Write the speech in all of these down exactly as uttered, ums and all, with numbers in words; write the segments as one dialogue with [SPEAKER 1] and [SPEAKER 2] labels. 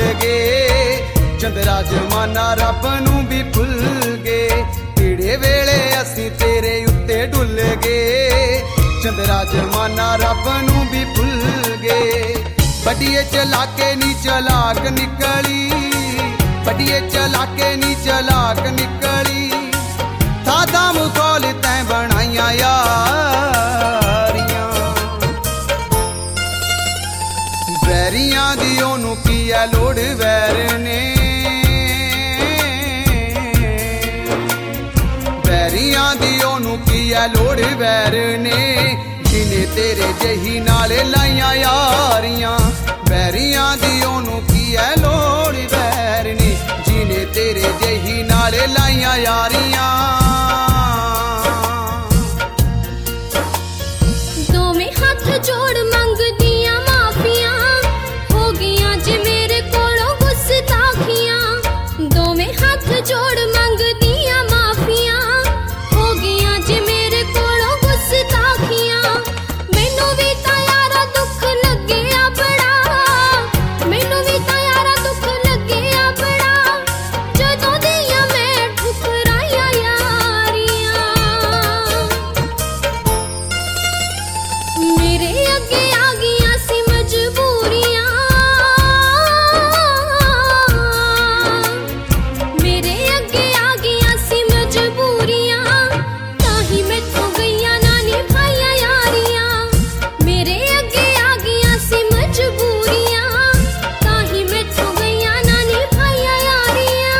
[SPEAKER 1] गए। चंद्रा जमाना रब नूं भी भुल गए, किहड़े वेले असीं तेरे उत्ते डुल गए। चंद्रा जमाना रब नूं भी भुल गए। बड़िए चला के नी चलाक निकली, बड़िए चला के नी चलाक निकली। थादा मुखौल तैं बनाइया यारियां, बैरियां दी ओनू की है लोड़ वैर ने। बैरियां दी ओनू की है लोड़ वैर ने, जिन्हें तेरे जही नाले लाइया यारियां। बैरियां दी ओनू की है लोड़ वैर ने, जिन्हें तेरे जही नाले लाइया यारियां।
[SPEAKER 2] दोवें हाथ जोड़ मंगदियां माफियां, हो गियां जे मेरे कोलों गुस्ताखियां। दोवें हाथ जोड़ मंगदियां माफियां, हो गियां जे मेरे कोलों गुस्ताखियां। मैनू भी तां यारा दुख लग्गिया बड़ा, मैनू भी तां यारा दुख लग्गिया बड़ा, जदों दियां मैं ठुकराइयां यारियां। मेरे अगे आ गईयां सी मजबूरियां, मेरे अगे आ गईयां सी मजबूरियां, ताही मैथों गईयां ना निभाइयां यारियां। मेरे अगे आ गईयां सी मजबूरियां, ताही मैथों गईयां ना निभाइयां यारियां।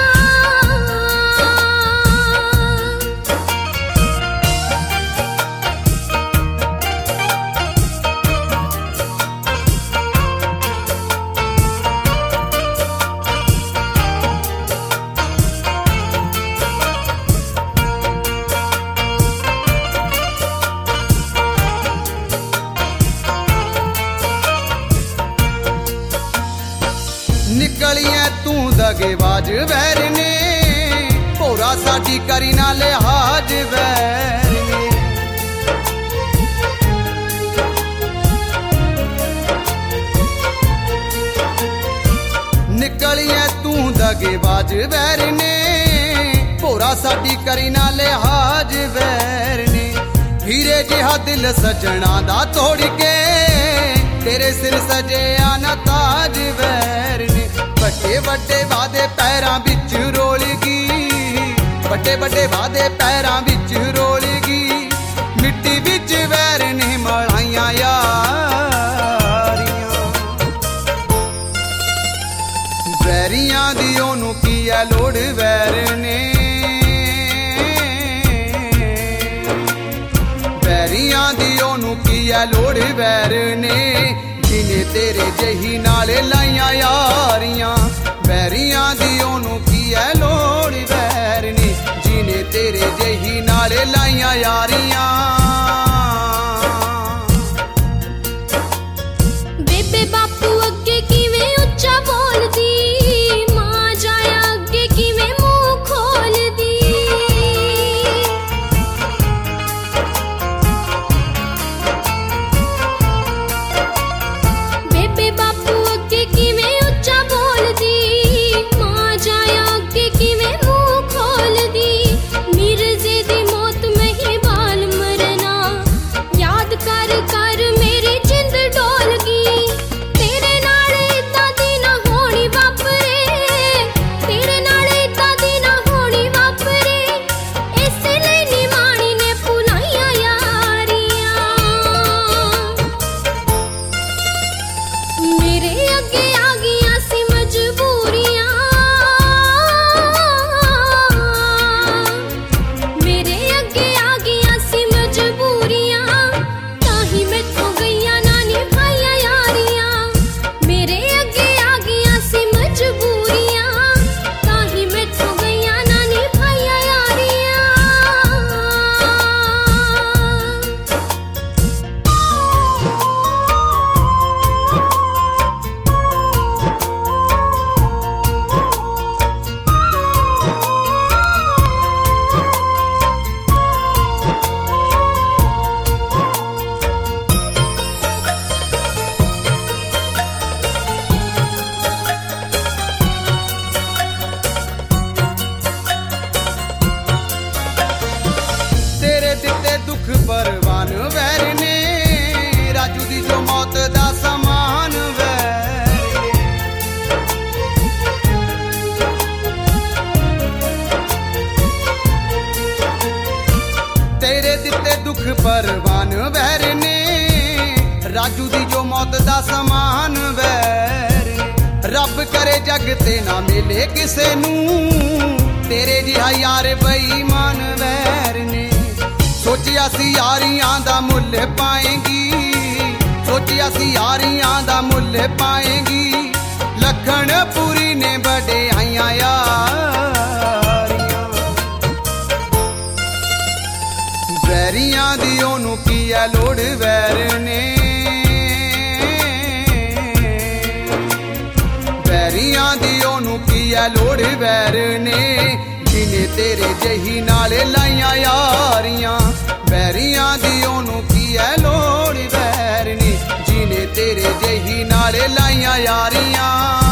[SPEAKER 1] निकलिया तू दगेबाज वैर ने, भोरा साडी करी ना लिहाज वैर ने। निकलिया तू दगेबाज वैर ने, भोरा साडी करी ना लिहाज वैर ने। हीरे जिहा दिल सजना दा तोड़ के, तेरे सिर सजिया ना ताज वैर ने। बड़े बड़े वादे पैरां बिच रोल गई, बड़े बड़े वादे पैरां बिच रोल गई। मिट्टी बिच वैर ने मलाइयां यारियां, बैरियां दी ओनू की है लोड़ वैर ने। बैरियां दी ओनू की है लोड़ वैर ने, जिन्हें तेरे जही नाले लाइया यारियां। बैरियां दी ओनू की है लोड़ वैर ने, जिन्हें तेरे जही नाले लाइया यारियां।
[SPEAKER 2] बेबे बापू अगे किवें उच्चा बोलदी, मां जाया अगे किवें मुंह खोलदी। बेबे बापू अगे किवें उच्चा बोलदी, मां जाया अगे किवें मुंह खोलदी। मिर्जे दी मौत महीबाल
[SPEAKER 1] ਪਰਵਾਨ ਵੈਰ ਨੇ ਰਾਜੂ ਦੀ ਜੋ ਮੌਤ ਦਾ ਸਮਾਨ ਵੈਰ ਨੇ ਰੱਬ ਕਰੇ ਜਗ ਤੇ ਨਾ ਮਿਲੇ ਕਿਸੇ ਨੂੰ ਤੇਰੇ ਜਿਹਾ ਯਾਰ ਬੇਈਮਾਨ ਵੈਰ ਨੇ ਸੋਚਿਆ ਸੀ ਯਾਰੀਆਂ ਦਾ ਮੁੱਲ ਪਾਏਗੀ ਸੋਚਿਆ ਸੀ ਯਾਰੀਆਂ ਦਾ ਮੁੱਲ ਪਾਏਗੀ ਲੱਖਣ ਪੂਰੀ ਨੇ ਵਡਿਆਈਆਂ ਯਾਰੀਆਂ ਵੈਰੀਆਂ ਦੀ ਉਹਨੂੰ ਕੀ ਐ ਲੋੜ ਵੈਰ ਨੇ ਵੈਰੀਆਂ ਦੀ ਉਹਨੂੰ ਕੀ ਐ ਲੋੜ ਵੈਰ ਨੇ ਜਿਹਨੇ ਤੇਰੇ ਜਿਹੀ ਨਾਲ ਲਾਈਆਂ ਯਾਰੀਆਂ ਵੈਰੀਆਂ ਦੀ ਉਹਨੂੰ ਕੀ ਐ ਲੋੜ ਵੈਰ ਨੇ ਜਿਹਨੇ ਤੇਰੇ ਜਿਹੀ ਨਾਲ ਲਾਈਆਂ ਯਾਰੀਆਂ